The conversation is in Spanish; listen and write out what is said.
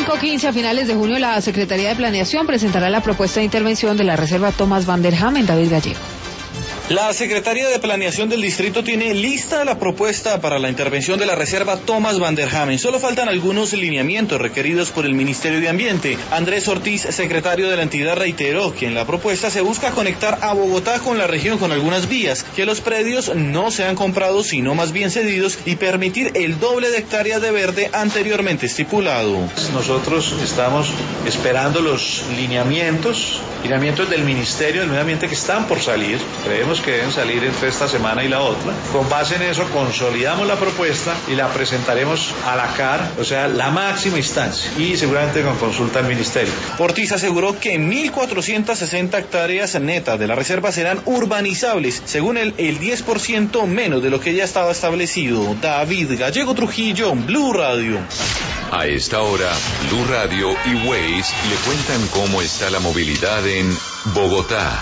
5:15, a finales de junio, la Secretaría de Planeación presentará la propuesta de intervención de la Reserva Thomas van der Ham en David Gallego. La Secretaría de Planeación del Distrito tiene lista la propuesta para la intervención de la Reserva Thomas van der Ham. Solo faltan algunos lineamientos requeridos por el Ministerio de Ambiente. Andrés Ortiz, secretario de la entidad, reiteró que en la propuesta se busca conectar a Bogotá con la región con algunas vías, que los predios no sean comprados sino más bien cedidos y permitir el doble de hectáreas de verde anteriormente estipulado. Nosotros estamos esperando los lineamientos del Ministerio del Medio Ambiente que están por salir. Creemos que deben salir entre esta semana y la otra. Con base en eso consolidamos la propuesta y la presentaremos a la CAR, o sea, la máxima instancia, y seguramente con consulta al Ministerio. Ortiz aseguró que 1.460 hectáreas netas de la reserva serán urbanizables, según el 10% menos de lo que ya estaba establecido. David Gallego Trujillo, Blue Radio. A esta hora, Blue Radio y Waze le cuentan cómo está la movilidad en Bogotá.